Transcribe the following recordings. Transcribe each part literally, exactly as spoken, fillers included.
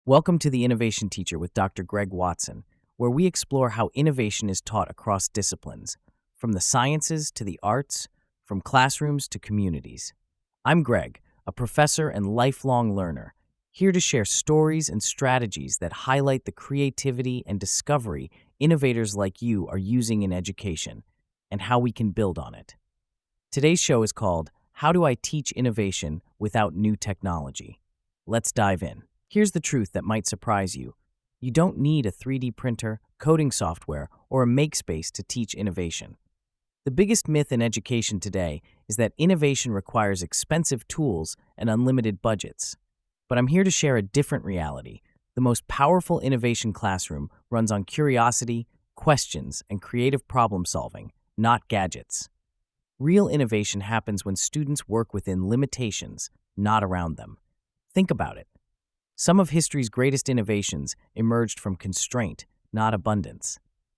Welcome to the Innovation Teacher with Doctor Greg Watson, where we explore how innovation is taught across disciplines, from the sciences to the arts, from classrooms to communities. I'm Greg, a professor and lifelong learner, here to share stories and strategies that highlight the creativity and discovery innovators like you are using in education and how we can build on it. Today's show is called How Do I Teach Innovation Without New Technology? Let's dive in. Here's the truth that might surprise you. You don't need a three D printer, coding software, or a makespace to teach innovation. The biggest myth in education today is that innovation requires expensive tools and unlimited budgets. But I'm here to share a different reality. The most powerful innovation classroom runs on curiosity, questions, and creative problem solving, not gadgets. Real innovation happens when students work within limitations, not around them. Think about it. Some of history's greatest innovations emerged from constraint, not abundance.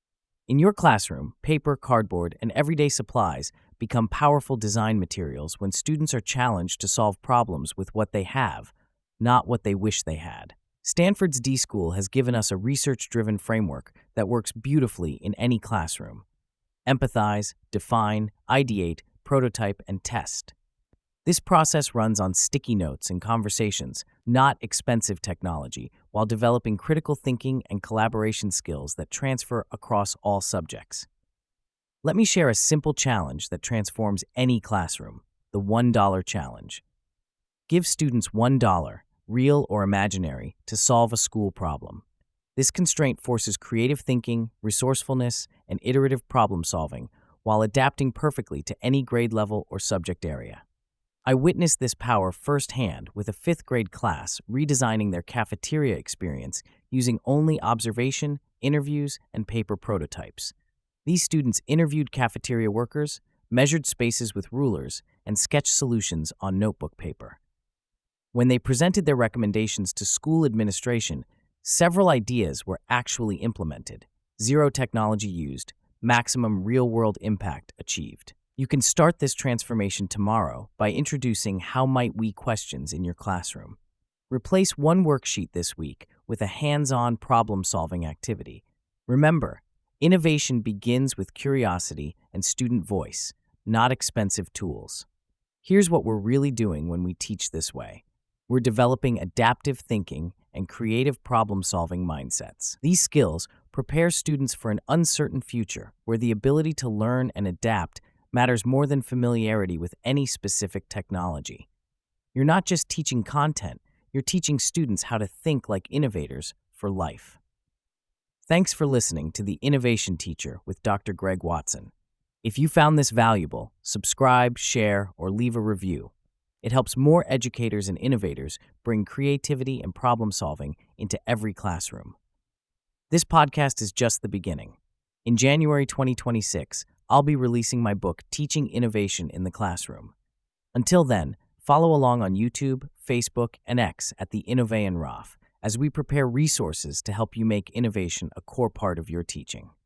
In your classroom, paper, cardboard, and everyday supplies become powerful design materials when students are challenged to solve problems with what they have, not what they wish they had. Stanford's D-School has given us a research-driven framework that works beautifully in any classroom. Empathize, define, ideate, prototype, and test. This process runs on sticky notes and conversations, not expensive technology, while developing critical thinking and collaboration skills that transfer across all subjects. Let me share a simple challenge that transforms any classroom, the one dollar challenge. Give students one dollar, real or imaginary, to solve a school problem. This constraint forces creative thinking, resourcefulness, and iterative problem solving while adapting perfectly to any grade level or subject area. I witnessed this power firsthand with a fifth grade class redesigning their cafeteria experience using only observation, interviews, and paper prototypes. These students interviewed cafeteria workers, measured spaces with rulers, and sketched solutions on notebook paper. When they presented their recommendations to school administration, several ideas were actually implemented. Zero technology used, maximum real-world impact achieved. You can start this transformation tomorrow by introducing how might we questions in your classroom. Replace one worksheet this week with a hands-on problem-solving activity. Remember, innovation begins with curiosity and student voice, not expensive tools. Here's what we're really doing when we teach this way. We're developing adaptive thinking and creative problem-solving mindsets. These skills prepare students for an uncertain future where the ability to learn and adapt matters more than familiarity with any specific technology. You're not just teaching content, you're teaching students how to think like innovators for life. Thanks for listening to The Innovation Teacher with Doctor Greg Watson. If you found this valuable, subscribe, share, or leave a review. It helps more educators and innovators bring creativity and problem solving into every classroom. This podcast is just the beginning. In January twenty twenty-six, I'll be releasing my book, Teaching Innovation in the Classroom. Until then, follow along on YouTube, Facebook, and X at the Innovayan Roth as we prepare resources to help you make innovation a core part of your teaching.